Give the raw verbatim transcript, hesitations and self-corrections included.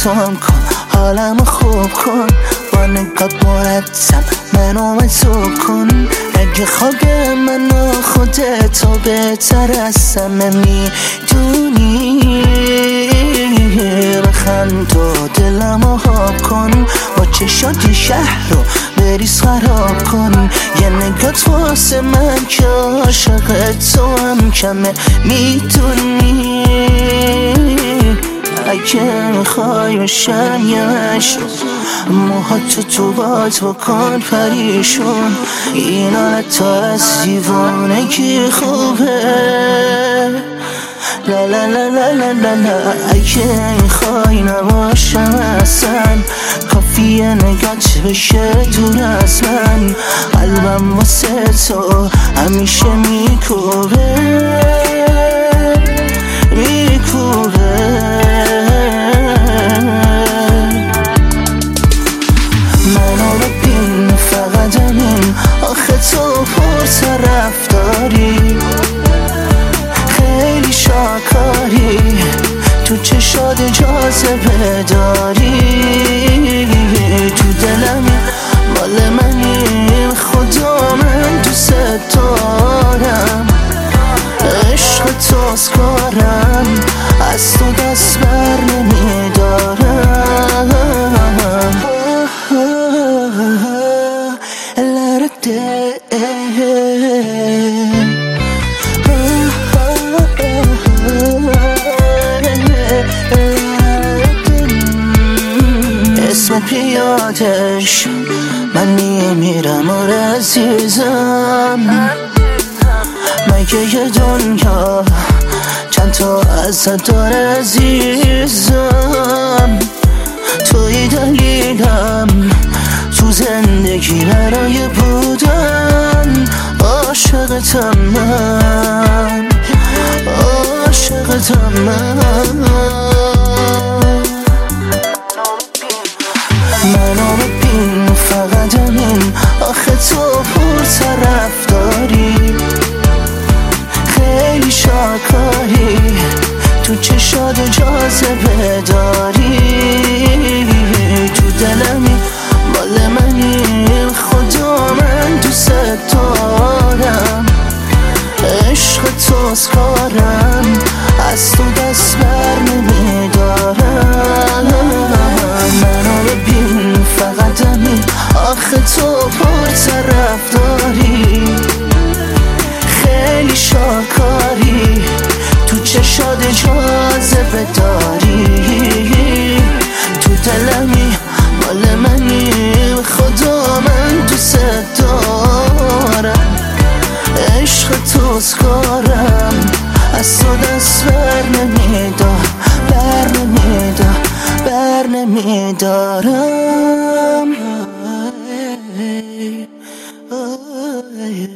آسان کن، حالم خوب کن، با نگات مرتب منو مجذوب کن. اگه خواب منو خودتو بهتر از همه میدونی، بخند و دلمو خواب کن، با چشات شهر رو بریز خراب کن. یه نگات واسه من که عاشق تو هم کمه میدونی. اگه میخوای بشم یه مشروب، موهاتو تو باد بکن پریشون. این حالت از دیوانگی خوبه، لا لا لا لا لا لا لا. اگه میخوای نباشم اصلا، کافیه نگات بشه دور از من. قلبم واسه تو همیشه میکوبه میکوبه. منو ببین فقط همین، آخه تو پر طرف داری، خیلی شاکاری، تو چشات جاذبه داری. تو دلمی مال منی، خدا من دوست دارم، عشق توست کارم، از تو دست بر نمیدارم. اسمت بیادش من میمیرم و عزیزم. مگه یه دنیا چند تا ازت داره عزیزم. توی دلیلم تو زندگی برای بودن، عاشقتم من، عاشقتم من. منو ببین فقط همین، آخه تو پر طرف داری، خیلی شاکاری، تو چشات جاذبه داری. تو دلمی مال منی، خدا من دوست دارم، عشق توست کارم، از تو دست بر نمیدارم. منو ببین فقط همین، آخه تو پر طرف داری، خیلی شاکاری، تو چشات جاذبه داری. تو دلمی مال منی، خدا من دوست دارم، عشق توست کارم، از تو دست بر نمیدار، بر نمیدار، بر نمیدارم.